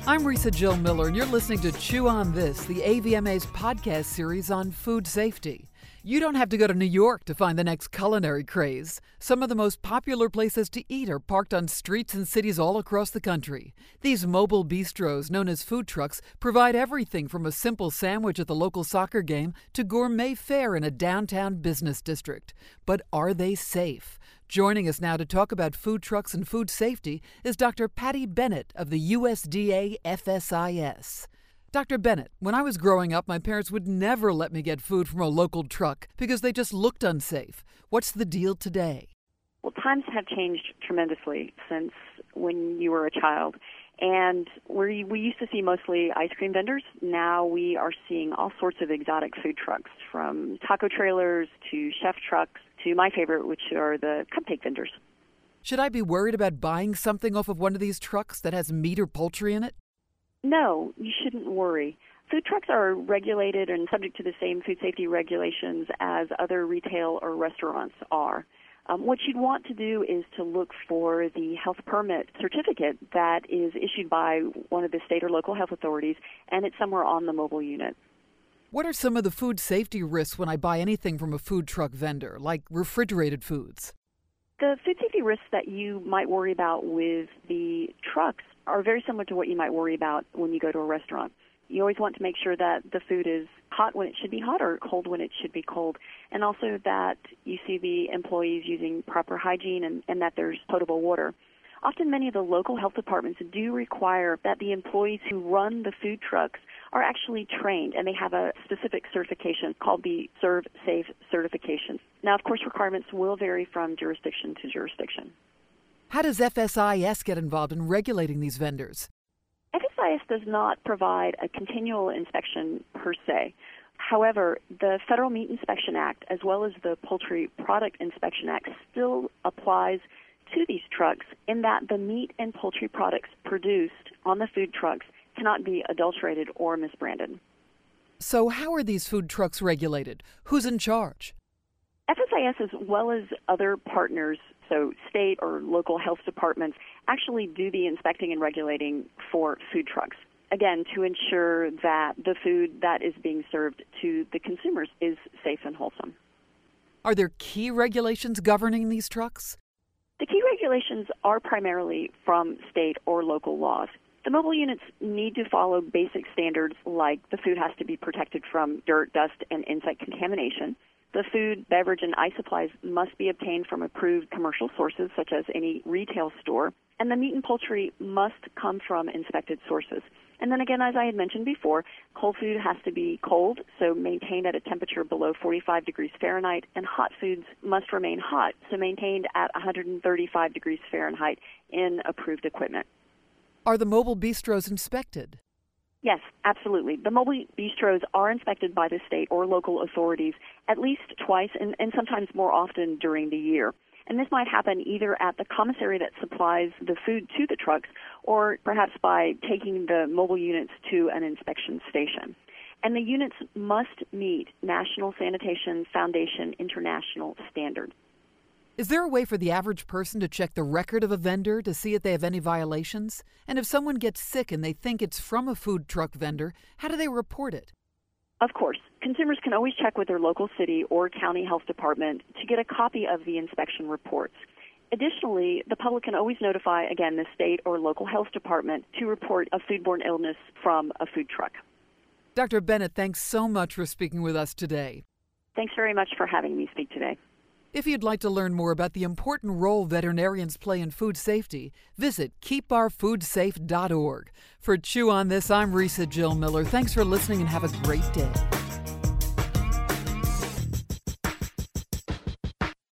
I'm Risa Jill Miller, and you're listening to Chew on This, the AVMA's podcast series on food safety. You don't have to go to New York to find the next culinary craze. Some of the most popular places to eat are parked on streets in cities all across the country. These mobile bistros, known as food trucks, provide everything from a simple sandwich at the local soccer game to gourmet fare in a downtown business district. But are they safe? Joining us now to talk about food trucks and food safety is Dr. Patty Bennett of the USDA FSIS. Dr. Bennett, when I was growing up, my parents would never let me get food from a local truck because they just looked unsafe. What's the deal today? Well, times have changed tremendously since when you were a child. And we used to see mostly ice cream vendors. Now we are seeing all sorts of exotic food trucks, from taco trailers to chef trucks to my favorite, which are the cupcake vendors. Should I be worried about buying something off of one of these trucks that has meat or poultry in it? No, you shouldn't worry. Food trucks are regulated and subject to the same food safety regulations as other retail or restaurants are. What you'd want to do is to look for the health permit certificate that is issued by one of the state or local health authorities, and it's somewhere on the mobile unit. What are some of the food safety risks when I buy anything from a food truck vendor, like refrigerated foods? The food safety risks that you might worry about with the trucks are very similar to what you might worry about when you go to a restaurant. You always want to make sure that the food is hot when it should be hot or cold when it should be cold, and also that you see the employees using proper hygiene and that there's potable water. Often many of the local health departments do require that the employees who run the food trucks are actually trained, and they have a specific certification called the Serve Safe certification. Now, of course, requirements will vary from jurisdiction to jurisdiction. How does FSIS get involved in regulating these vendors? FSIS does not provide a continual inspection per se. However, the Federal Meat Inspection Act, as well as the Poultry Product Inspection Act, still applies to these trucks in that the meat and poultry products produced on the food trucks cannot be adulterated or misbranded. So how are these food trucks regulated? Who's in charge? FSIS, as well as other partners, so state or local health departments, actually do the inspecting and regulating for food trucks. Again, to ensure that the food that is being served to the consumers is safe and wholesome. Are there key regulations governing these trucks? The key regulations are primarily from state or local laws. The mobile units need to follow basic standards like the food has to be protected from dirt, dust, and insect contamination. The food, beverage, and ice supplies must be obtained from approved commercial sources, such as any retail store. And the meat and poultry must come from inspected sources. And then again, as I had mentioned before, cold food has to be cold, so maintained at a temperature below 45 degrees Fahrenheit, and hot foods must remain hot, so maintained at 135 degrees Fahrenheit in approved equipment. Are the mobile bistros inspected? Yes, absolutely. The mobile bistros are inspected by the state or local authorities at least twice and sometimes more often during the year. And this might happen either at the commissary that supplies the food to the trucks or perhaps by taking the mobile units to an inspection station. And the units must meet National Sanitation Foundation International standards. Is there a way for the average person to check the record of a vendor to see if they have any violations? And if someone gets sick and they think it's from a food truck vendor, how do they report it? Of course. Consumers can always check with their local city or county health department to get a copy of the inspection reports. Additionally, the public can always notify, again, the state or local health department to report a foodborne illness from a food truck. Dr. Bennett, thanks so much for speaking with us today. Thanks very much for having me speak today. If you'd like to learn more about the important role veterinarians play in food safety, visit keepourfoodsafe.org. For Chew on This, I'm Risa Jill Miller. Thanks for listening and have a great day.